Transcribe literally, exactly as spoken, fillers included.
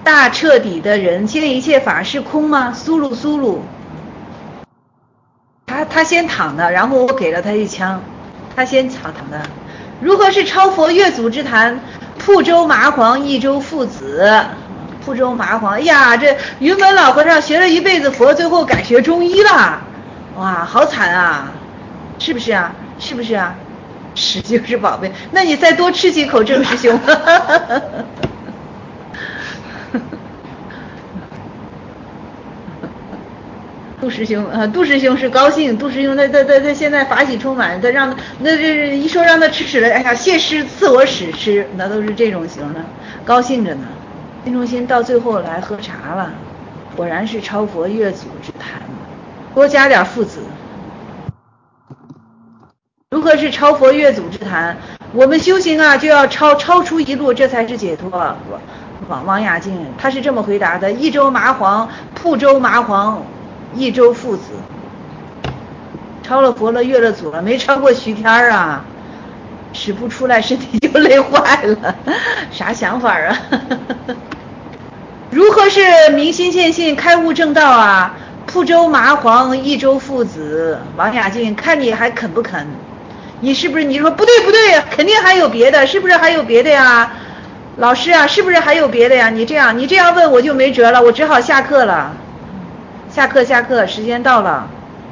大彻底的人，现一切法是空吗？苏鲁苏鲁，他他先躺的，然后我给了他一枪，他先躺的。如何是超佛越祖之谈？铺州麻黄一州父子，铺州麻黄，哎呀，这云门老和尚学了一辈子佛，最后改学中医了，哇，好惨啊，是不是啊？是不是啊？是就是宝贝，那你再多吃几口郑师兄。杜师兄啊，杜师兄是高兴，杜师兄他他他他现在法喜充满，他让那这一说让他吃屎了，哎呀，谢师赐我屎吃，那都是这种型的，高兴着呢。金中心到最后来喝茶了，果然是超佛越祖之谈，多加点父子。如何是超佛越祖之谈？我们修行啊，就要超超出一路，这才是解脱。王王雅静他是这么回答的：一州麻黄，铺州麻黄。一州父子，超了佛了，越了祖了，没超过徐天啊，使不出来，身体就累坏了，啥想法啊？如何是明心见性，开悟正道啊？铺州麻黄，一州父子，王雅静，看你还肯不肯？你是不是？你说不对不对，肯定还有别的，是不是还有别的呀？老师啊，是不是还有别的呀？你这样，你这样问我就没辙了，我只好下课了。下课下课，时间到了。